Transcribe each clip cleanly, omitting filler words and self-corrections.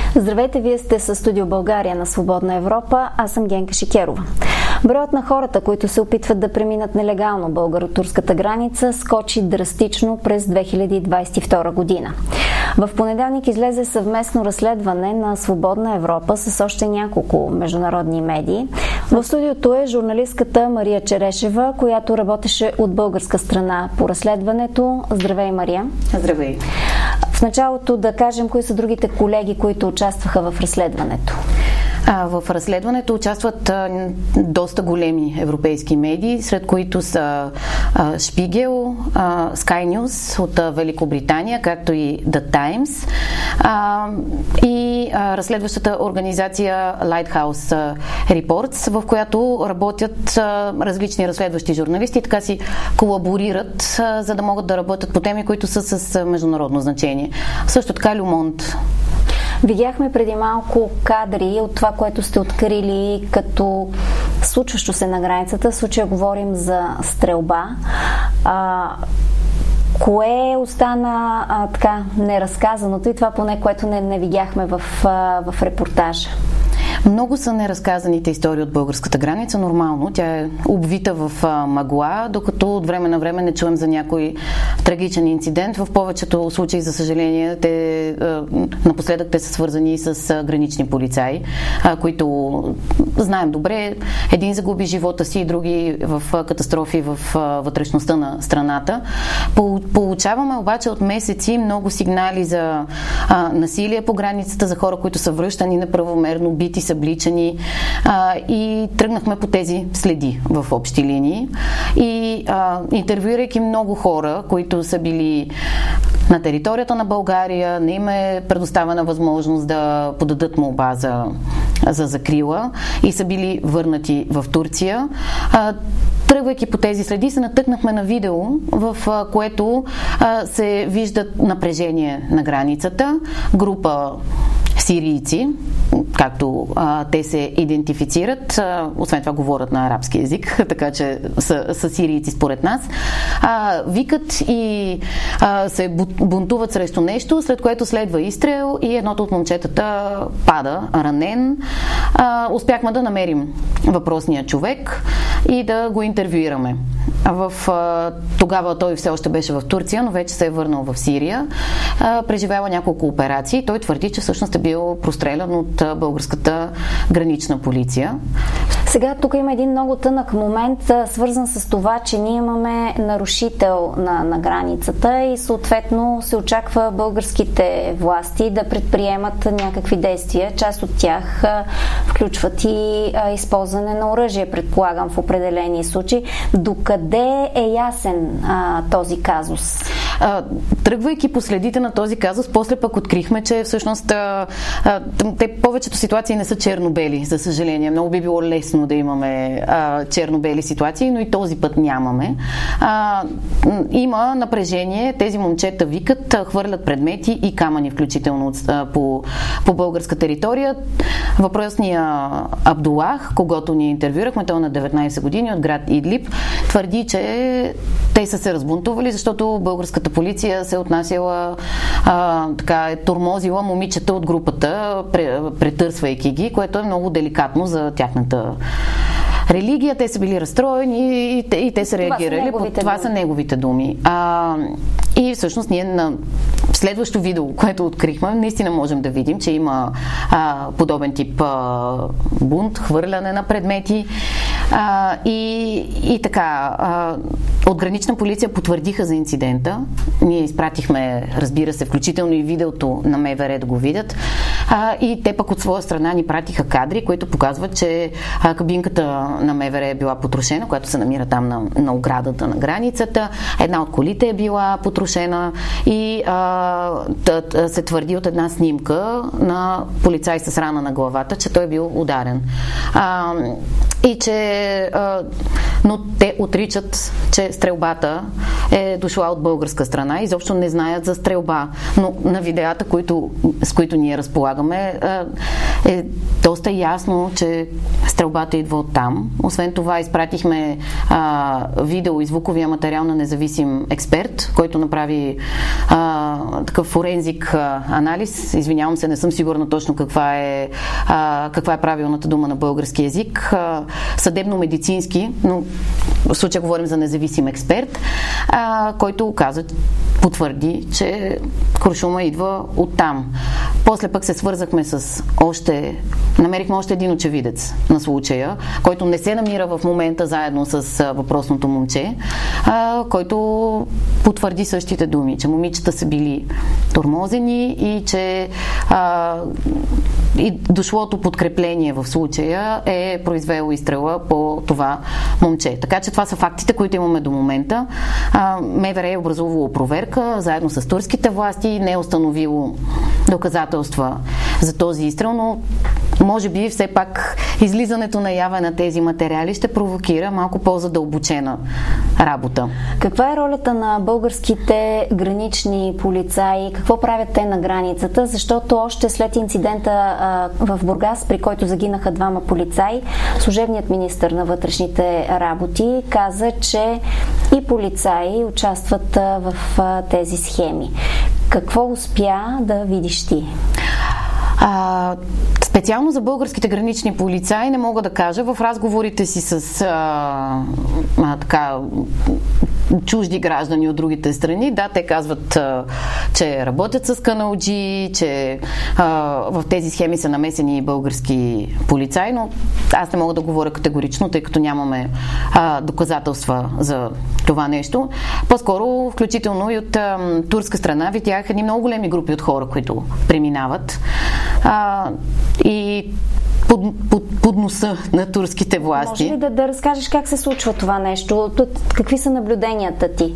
Здравейте, вие сте със Студио България на Свободна Европа, аз съм Генка Шикерова. Броят на хората, които се опитват да преминат нелегално българо-турската граница, скочи драстично през 2022 година. В понеделник излезе съвместно разследване на Свободна Европа с още няколко международни медии. В студиото е журналистката Мария Черешева, която работеше от българска страна по разследването. Здравей, Мария! Здравей! В началото да кажем кои са другите колеги, които участваха в разследването. В разследването участват доста големи европейски медии, сред които са Шпигел, Sky News от Великобритания, както и The Times и разследващата организация Lighthouse Reports, в която работят различни разследващи журналисти, така си колаборират, за да могат да работят по теми, които са с международно значение. Също така Le Monde. Видяхме преди малко кадри от това, което сте открили като случващо се на границата. В случая говорим за стрелба. Кое остана така неразказаното и това поне, което не видяхме в репортажа? Много са неразказаните истории от българската граница. Нормално, тя е обвита в мъгла, докато от време на време не чуем за някой трагичен инцидент. В повечето случаи, за съжаление, напоследък те са свързани с гранични полицаи, които знаем добре. Един загуби живота си, други в катастрофи в вътрешността на страната. Получаваме обаче от месеци много сигнали за насилие по границата, за хора, които са връщани неправомерно, бити, събличани, и тръгнахме по тези следи в общи линии. И интервюирайки много хора, които са били на територията на България, не им е предоставена възможност да подадат молба за закрила и са били върнати в Турция. Тръгвайки по тези следи, се натъкнахме на видео, в което се виждат напрежение на границата. Група сирийци, както те се идентифицират, освен това говорят на арабски език, така че са сирийци според нас, викат и се бунтуват срещу нещо, след което следва изстрел и едното от момчетата пада ранен. Успяхме да намерим въпросния човек и да го интервюираме. Тогава той все още беше в Турция, но вече се е върнал в Сирия. Преживява няколко операции. Той твърди, че всъщност е бил прострелян от българската гранична полиция. Сега тук има един много тънък момент, свързан с това, че ние имаме нарушител на границата и съответно се очаква българските власти да предприемат някакви действия. Част от тях включват и използване на оръжие, предполагам, в определени случаи. Докъде е ясен този казус? Тръгвайки по следите на този казус, после пък открихме, че всъщност повечето ситуации не са черно-бели, за съжаление. Много би било лесно да имаме черно-бели ситуации, но и този път нямаме. Има напрежение, тези момчета викат, хвърлят предмети и камъни, включително по българска територия. Въпросния Абдулах, когото ние интервюрахме, той е на 19 години от град Идлиб, твърди, че те са се разбунтували, защото българската полиция се отнасяла тормозила момичета от групата, претърсвайки ги, което е много деликатно за тяхната религия. Те са били разстроени и те са реагирали. Това са неговите думи. И всъщност ние на следващо видео, което открихме, наистина можем да видим, че има подобен тип бунт, хвърляне на предмети. И така, от гранична полиция потвърдиха за инцидента. Ние изпратихме, разбира се, включително и видеото на МВР да го видят. И те пък от своя страна ни пратиха кадри, които показват, че кабинката на МВР е била потрошена, която се намира там на оградата на границата. Една от колите е била потрошена и се твърди от една снимка на полицай с рана на главата, че той е бил ударен. И че но те отричат, че стрелбата е дошла от българска страна. Изобщо не знаят за стрелба. Но на видеята, с които ние разполагаме, е доста ясно, че стрелбата идва от там. Освен това, изпратихме видео и звуковия материал на независим експерт, който направи такъв форензик анализ. Извинявам се, не съм сигурна точно каква е правилната дума на български език. Съдебно-медицински, но в случая говорим за независим експерт, който потвърди, че куршума идва оттам. После пък се свързахме с намерихме още един очевидец на случая, който не се намира в момента заедно с въпросното момче, който потвърди същите думи, че момичета са били тормозени и че и дошлото подкрепление в случая е произвело изстрела по това момче. Така че това са фактите, които имаме до момента. МВР е образувало проверка заедно с турските власти, не е установило доказателства за този изстрел, но може би все пак излизането наяве на тези материали ще провокира малко по-задълбочена работа. Каква е ролята на българските гранични полицаи? Какво правят те на границата? Защото още след инцидента в Бургас, при който загинаха 2 полицаи, служебният министър на вътрешните работи каза, че и полицаи участват в тези схеми. Какво успя да видиш ти? Специално за българските гранични полицаи не мога да кажа. В разговорите си с чужди граждани от другите страни, да, те казват, че работят с каналджи, че в тези схеми са намесени и български полицаи, но аз не мога да говоря категорично, тъй като нямаме доказателства за това нещо. По-скоро, включително и от турска страна, видях едни много големи групи от хора, които преминават. И под носа на турските власти. Може ли да разкажеш как се случва това нещо? Какви са наблюденията ти?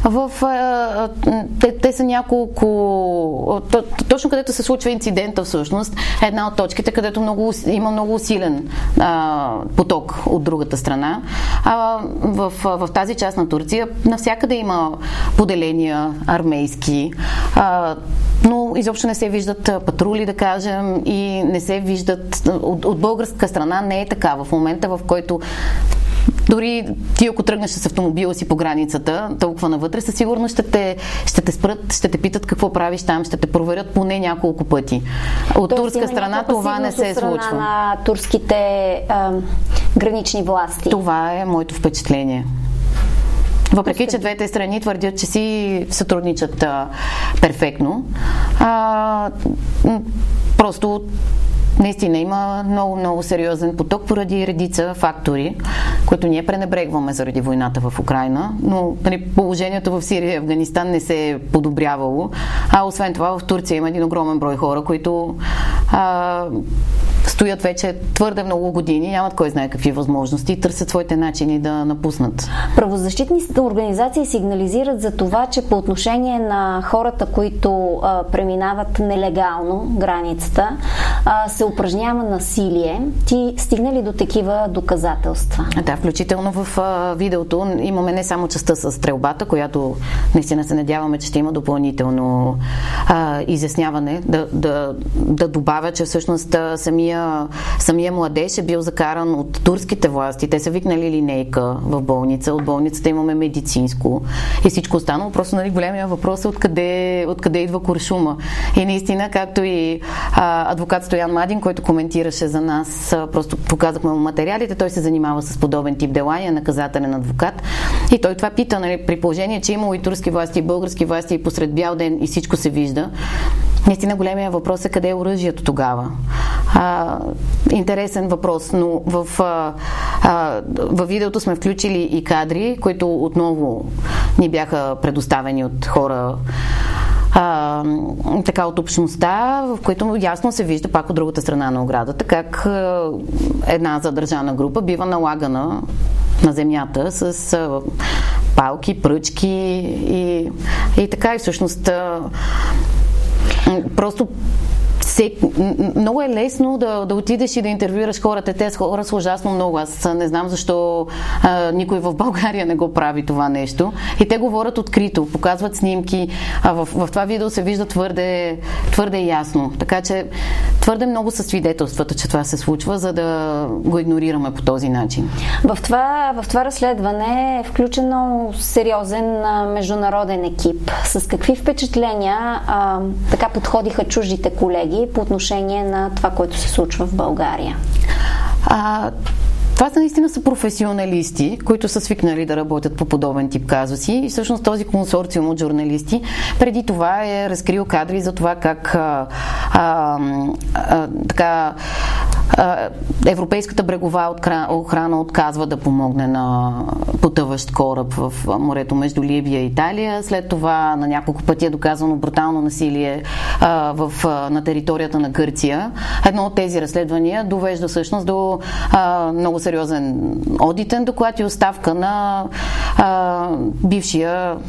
Те са няколко... Точно където се случва инцидента всъщност, една от точките, където има много усилен поток от другата страна. В тази част на Турция навсякъде има поделения армейски, но изобщо не се виждат патрули, да кажем, и не се виждат... От българска страна не е така. В момента, в който дори ти, ако тръгнеш с автомобила си по границата, толкова навътре, със сигурност ще те спрат, ще те питат какво правиш там, ще те проверят поне няколко пъти. От турска страна това не се случва. На турските гранични власти. Това е моето впечатление. Въпреки, че двете страни твърдят, че си сътрудничат перфектно. Просто наистина има много сериозен поток поради редица фактори, които ние пренебрегваме заради войната в Украйна, но положението в Сирия и Афганистан не се е подобрявало. Освен това в Турция има един огромен брой хора, които стоят вече твърде много години, нямат кой знае какви възможности и търсят своите начини да напуснат. Правозащитните организации сигнализират за това, че по отношение на хората, които преминават нелегално границата, се упражнява насилие. Ти стигна ли до такива доказателства? Да, включително в видеото имаме не само частта с стрелбата, която наистина се надяваме, че ще има допълнително изясняване, да добавя, че всъщност самия младеж е бил закаран от турските власти. Те са викнали линейка в болница. От болницата имаме медицинско и всичко останало. Просто големия въпрос е откъде идва куршума. И наистина, както и адвокат Стоян Мадин, който коментираше за нас, просто показахме му материалите, той се занимава с подобен тип дела и е наказателен адвокат. И той това пита, при положение, че имало и турски власти, и български власти, и посред бял ден, и всичко се вижда. Наистина големия въпрос е къде е оръжието тогава. Интересен въпрос, но във видеото сме включили и кадри, които отново ни бяха предоставени от хора от общността, в които ясно се вижда пак от другата страна на оградата, как една задържана група бива налагана на земята с палки, пръчки и така и всъщност просто много е лесно да отидеш и да интервюираш хората. Те хора са ужасно много. Аз не знам защо никой в България не го прави това нещо. И те говорят открито, показват снимки. В това видео се вижда твърде ясно. Така че твърде много са свидетелствата, че това се случва, за да го игнорираме по този начин. В това разследване е включено сериозен международен екип. С какви впечатления така подходиха чуждите колеги по отношение на това, което се случва в България? Това наистина са професионалисти, които са свикнали да работят по подобен тип казуси и всъщност този консорциум от журналисти преди това е разкрил кадри за това как Европейската брегова охрана отказва да помогне на потъващ кораб в морето между Либия и Италия. След това на няколко пъти е доказано брутално насилие на територията на Гърция. Едно от тези разследвания довежда всъщност до много сериозен одитен доклад и оставка на бившия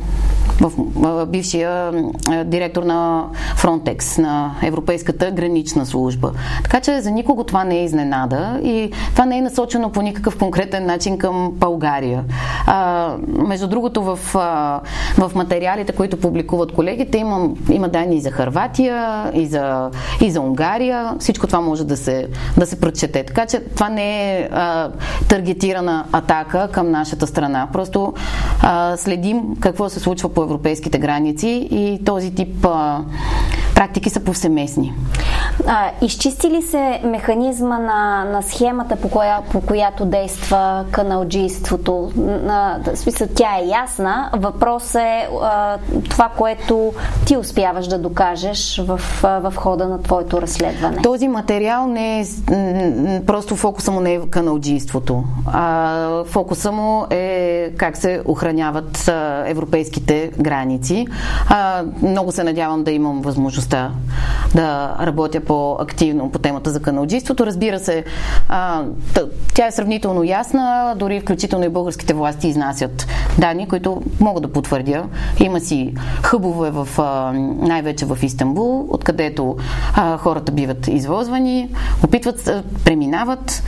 директор на Frontex, на Европейската гранична служба. Така че за никого това не е изненада и това не е насочено по никакъв конкретен начин към България. Между другото, в материалите, които публикуват колегите, има данни и за Хърватия, и за Унгария. Всичко това може да се прочете. Така че това не е таргетирана атака към нашата страна. Просто следим какво се случва по европейските граници и този тип практики са повсеместни. Изчисти ли се механизма на схемата, по която действа каналджийството? В смисъл, тя е ясна. Въпрос е това, което ти успяваш да докажеш в хода на твоето разследване. Този материал не е просто фокуса му не е каналджийството. Фокуса му е как се охраняват европейските граници. Много се надявам да имам възможността да работя по-активно по темата за каналджийството. Разбира се, тя е сравнително ясна, дори включително и българските власти изнасят данни, които мога да потвърдя. Има си хъбове най-вече в Истанбул, откъдето хората биват извозвани, преминават,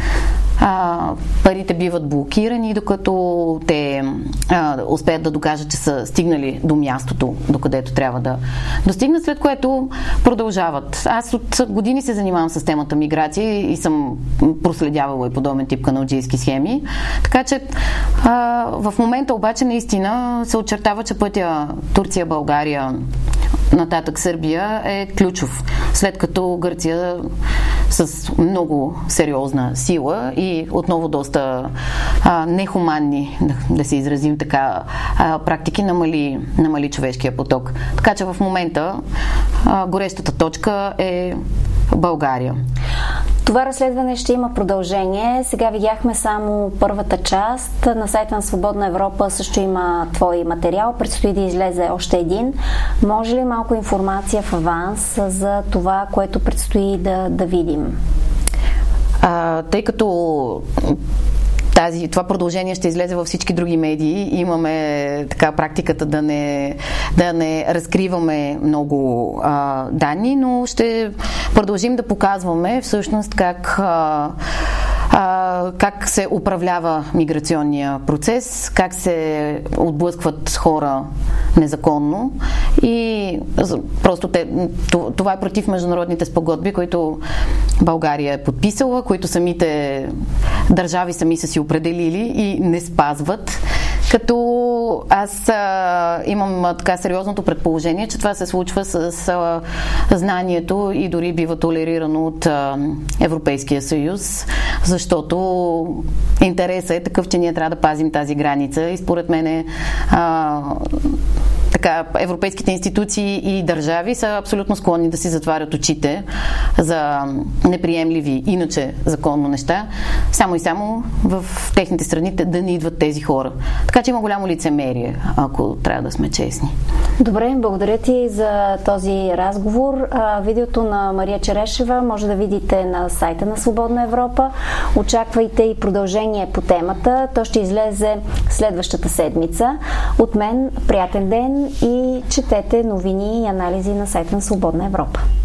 парите биват блокирани, докато те успеят да докажат, че са стигнали до мястото, докъдето трябва да достигнат, след което продължават. Аз от години се занимавам с темата миграция и съм проследявала и подобен тип каналджийски схеми. Така че в момента обаче наистина се очертава, че пътя Турция-България нататък Сърбия е ключов, след като Гърция с много сериозна сила и отново доста нехуманни, да се изразим така, практики намали човешкия поток. Така че в момента горещата точка е България. Това разследване ще има продължение. Сега видяхме само първата част. На сайта на Свободна Европа също има твой материал. Предстои да излезе още един. Може ли малко информация в аванс за това, което предстои да видим? Тъй като това продължение ще излезе във всички други медии. Имаме така практиката да не разкриваме много данни, но ще продължим да показваме всъщност как се управлява миграционния процес, как се отблъскват хора незаконно и просто това е против международните спогодби, които България е подписала, които самите държави сами са си определили и не спазват. Като аз имам така сериозното предположение, че това се случва с знанието и дори бива толерирано от Европейския съюз, защото интересът е такъв, че ние трябва да пазим тази граница и според мен европейските институции и държави са абсолютно склонни да си затварят очите за неприемливи, иначе законно неща, само и само в техните страни да не идват тези хора. Така че има голямо лицемерие, ако трябва да сме честни. Добре, благодаря ти за този разговор. Видеото на Мария Черешева може да видите на сайта на Свободна Европа. Очаквайте и продължение по темата. То ще излезе следващата седмица. От мен приятен ден и четете новини и анализи на сайта на Свободна Европа.